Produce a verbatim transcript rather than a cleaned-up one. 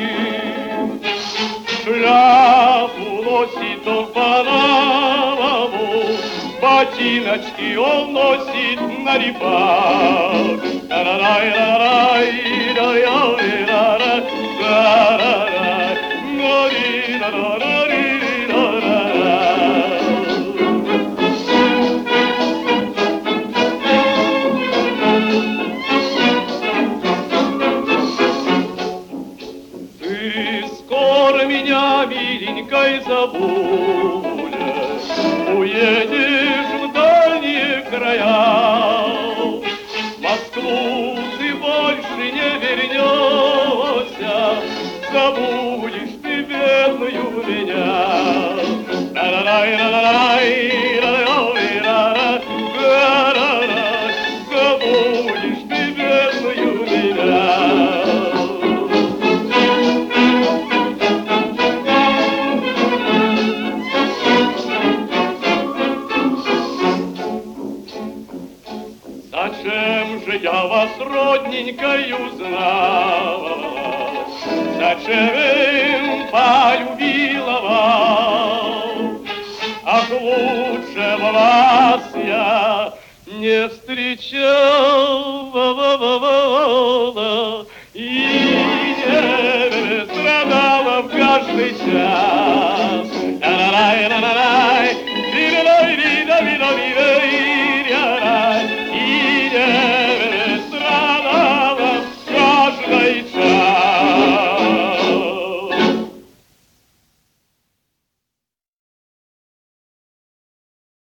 Шляпу носит он по-новому, ботиночки он носит на репах. Скоро меня, миленькой, забудешь, уедешь в дальние края. В Москву ты больше не вернешься, забудешь ты бедную меня. Забудешь ты бедную меня. Зачем же я вас, родненькою, знал? Зачем полюбила вас? Ах, лучшего вас я не встречала и не страдала в каждый час.